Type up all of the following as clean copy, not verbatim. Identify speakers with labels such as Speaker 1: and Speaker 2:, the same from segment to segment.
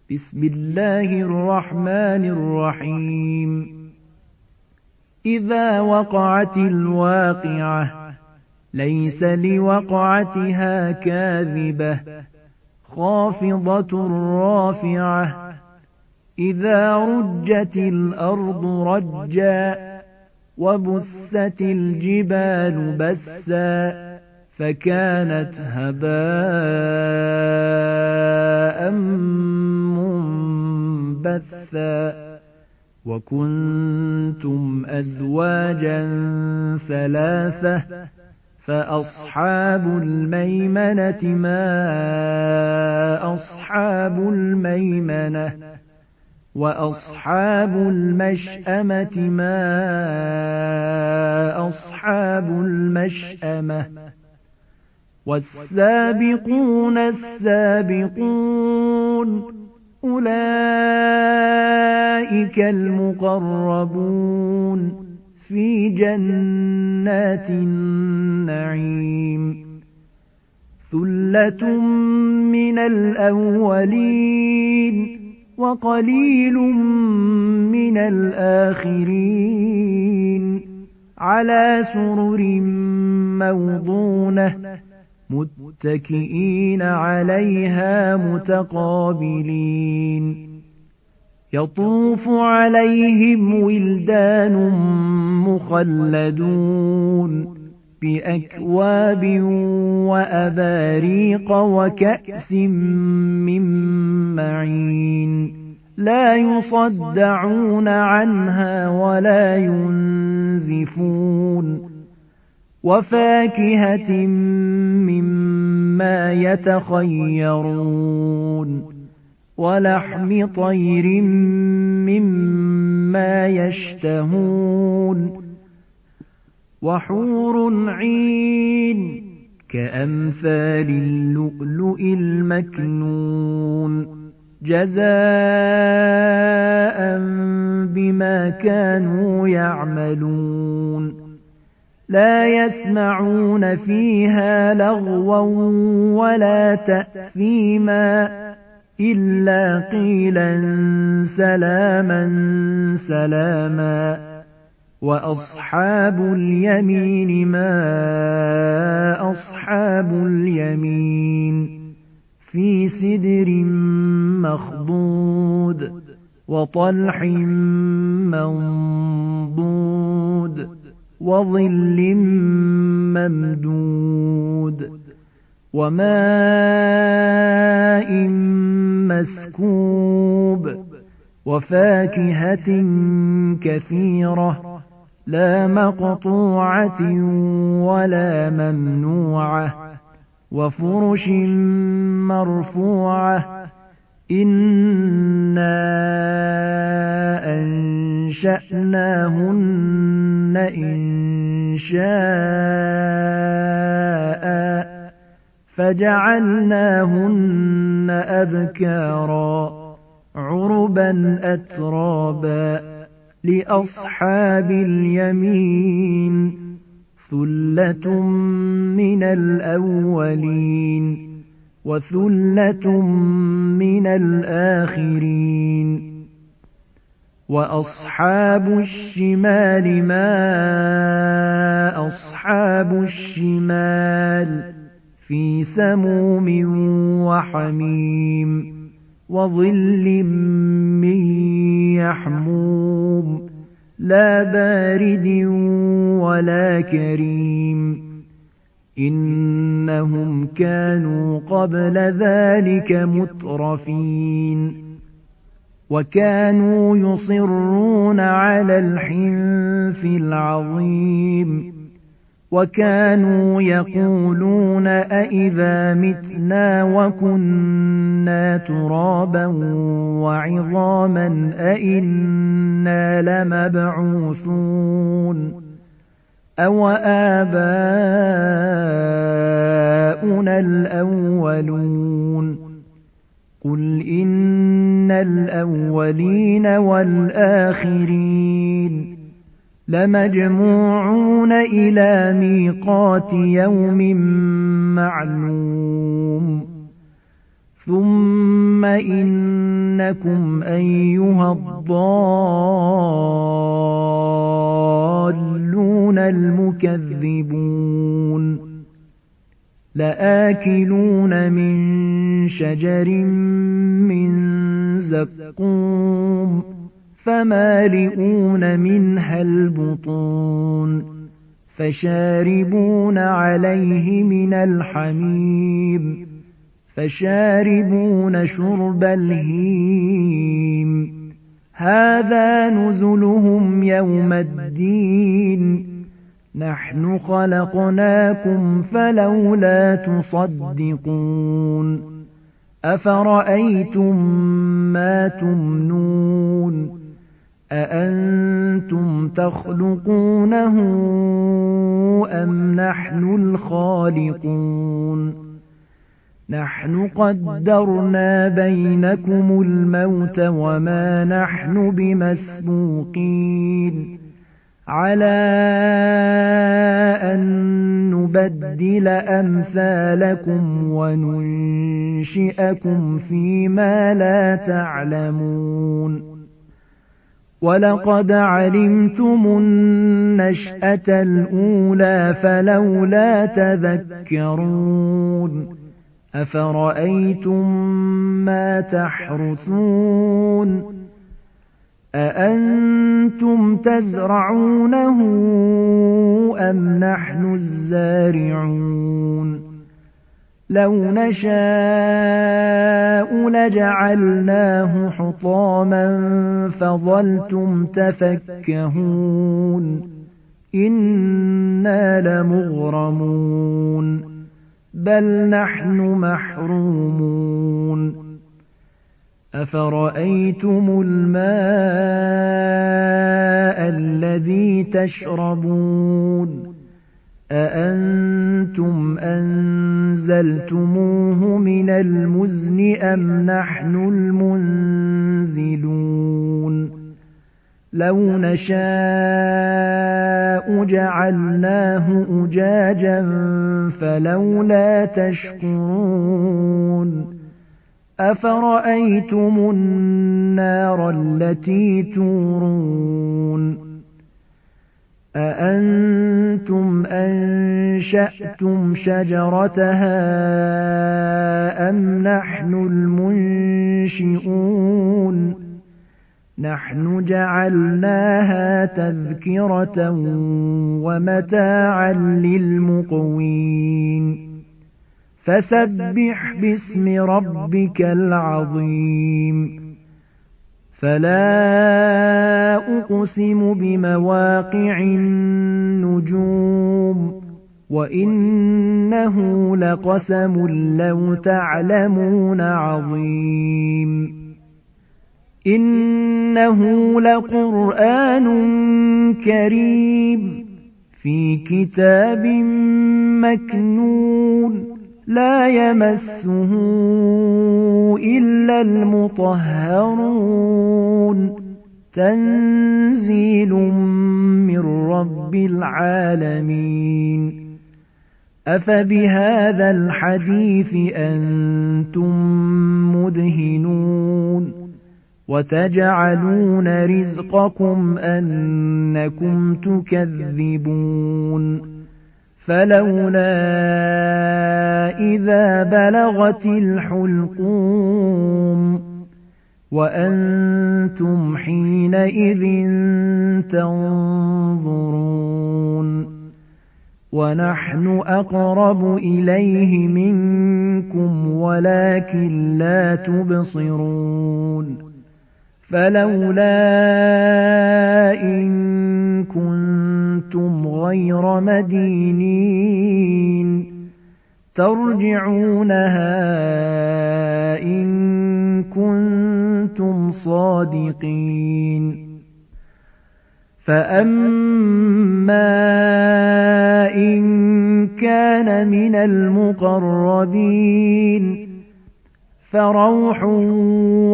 Speaker 1: بسم الله الرحمن الرحيم إذا وقعت الواقعة ليس لوقعتها كاذبة خافضة رافعة إذا رجت الأرض رجا وبست الجبال بسا فكانت هباء منبثا وكنتم أزواجا ثلاثة فأصحاب الميمنة ما أصحاب الميمنة وأصحاب المشأمة ما أصحاب المشأمة والسابقون السابقون أولئك المقربون في جنات النعيم ثلة من الأولين وقليل من الآخرين على سرر موضونة متكئين عليها متقابلين يطوف عليهم ولدان مخلدون بأكواب وأباريق وكأس من معين لا يصدعون عنها ولا ينزفون وفاكهة مما يتخيرون ولحم طير مما يشتهون وحور عين كأمثال اللؤلؤ المكنون جزاء بما كانوا يعملون لا يسمعون فيها لغوا ولا تأثيما إلا قيلا سلاما سلاما وأصحاب اليمين ما أصحاب اليمين في سدر مخضود وطلح منضود وظل ممدود وماء مسكوب وفاكهة كثيرة لا مقطوعة ولا ممنوعة وفرش مرفوعة إنا أنشأناهن إنشاء فجعلناهن أبكارا عربا أترابا لأصحاب اليمين ثلة من الأولين وثلة من الآخرين وأصحاب الشمال ما أصحاب الشمال في سموم وحميم وظل من يحموم لا بارد ولا كريم إنهم كانوا قبل ذلك مترفين وكانوا يصرون على الحنث العظيم وكانوا يقولون أئذا متنا وكنا ترابا وعظاما أئنا لمبعوثون أو آباؤنا الأولون قل إن الأولين والآخرين لمجموعون إلى ميقات يوم معلوم ثم إنكم أيها الضالون المكذبون لآكلون من شجر من زقوم فمالئون منها البطون فشاربون عليه من الحميم فشاربون شرب الهيم هذا نزلهم يوم الدين نحن خلقناكم فلولا تصدقون أفرأيتم ما تمنون أأنتم تخلقونه أم نحن الخالقون نحن قدرنا بينكم الموت وما نحن بمسبوقين على أن نبدل أمثالكم وننشئكم فيما لا تعلمون ولقد علمتم النشأة الأولى فلولا تذكرون أفرأيتم ما تحرثون أأنتم تزرعونه أم نحن الزارعون لو نشاء لجعلناه حطاما فظلتم تفكهون إنا لمغرمون بل نحن محرومون أفرأيتم الماء الذي تشربون أأنتم أنزلتموه من المزن أم نحن المنزلون لو نشاء جعلناه أجاجا فلولا تشكرون أفرأيتم النار التي تورون أأنتم أنشأتم شجرتها أم نحن المنشئون نحن جعلناها تذكرة ومتاعا للمقوين فسبح باسم ربك العظيم فلا أقسم بمواقع النجوم وإنه لقسم لو تعلمون عظيم إنه لقرآن كريم في كتاب مكنون لا يمسه إلا المطهرون تنزيل من رب العالمين أفبهذا الحديث أنتم مدهنون وتجعلون رزقكم أنكم تكذبون فلولا إذا بلغت الحلقوم وأنتم حينئذ تنظرون ونحن أقرب إليه منكم ولكن لا تبصرون فلولا إن كنتم غير مدينين ترجعونها إن كنتم صادقين فأما إن كان من المقربين فروح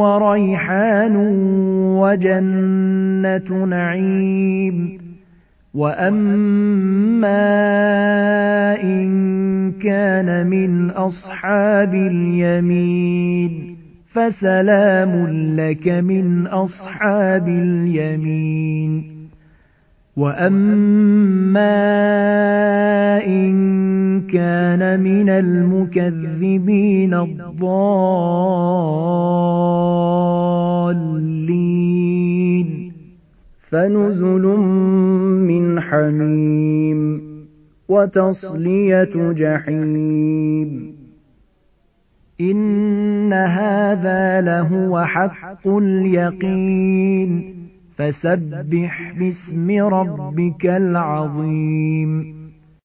Speaker 1: وريحان وجنة نعيم وأما إن كان من أصحاب اليمين فسلام لك من أصحاب اليمين. وأما إن كان من المكذبين الضالين فنزل من حميم وتصلية جحيم. إن هذا لهو حق اليقين فسبح باسم ربك العظيم.